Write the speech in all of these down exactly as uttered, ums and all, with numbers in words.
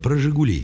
про «Жигули».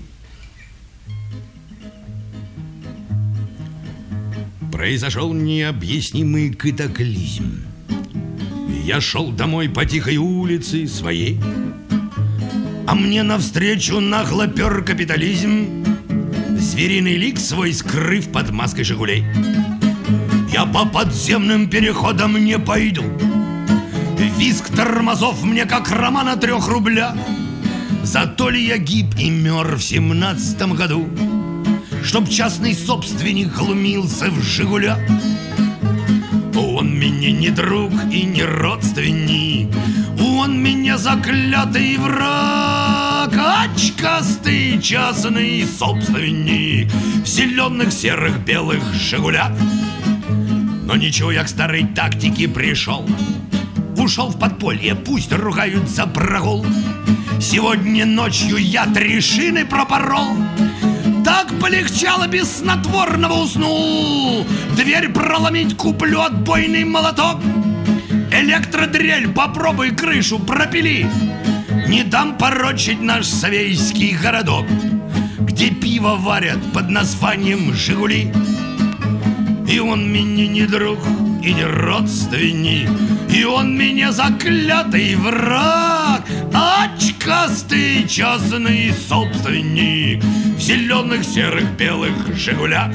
Произошел необъяснимый катаклизм. Я шел домой по тихой улице своей, а мне навстречу нагло пер капитализм, звериный лик свой скрыв под маской «Жигулей». Я по подземным переходам не пойду, визг тормозов мне как роман о трех рублях. Зато ли я гиб и мер в семнадцатом году, чтоб частный собственник глумился в «Жигулях». Он мне не друг и не родственник, он меня заклятый враг, очкастый частный собственник в зеленых, серых, белых «Жигулях». Но ничего, я к старой тактике пришел, ушел в подполье, пусть ругают за прогул. Сегодня ночью я три шины пропорол, так полегчало, без снотворного уснул. Дверь проломить, куплю отбойный молоток, электродрель, попробуй крышу пропили. Не дам порочить наш совейский городок, где пиво варят под названием «Жигули». И он мне не друг и не родственник, и он меня заклятый враг, очкастый частный собственник в зеленых, серых, белых «Жигулях».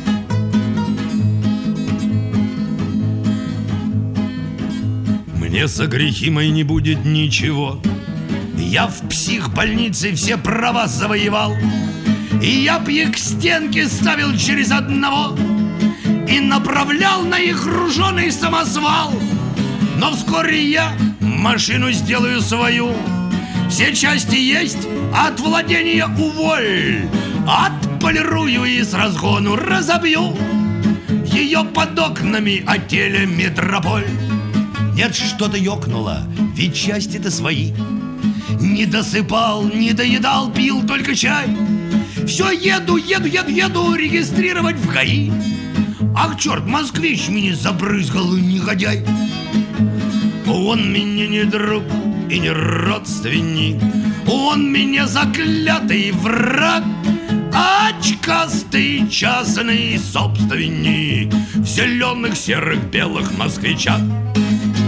Мне за грехи мои не будет ничего, я в психбольнице все права завоевал, и я б их к стенке ставил через одного и направлял на их груженый самосвал. Но вскоре я машину сделаю свою, все части есть, от владения уволь, отполирую и с разгону разобью ее под окнами отеля «Метрополь». Нет, что-то ёкнуло, ведь части-то свои. Не досыпал, не доедал, пил только чай. Все еду, еду, еду, еду регистрировать в ГАИ. Ах, черт, москвич меня забрызгал, негодяй. Он меня не друг и не родственник, он меня заклятый враг, очкастый частный собственник в зеленых, серых, белых москвичах.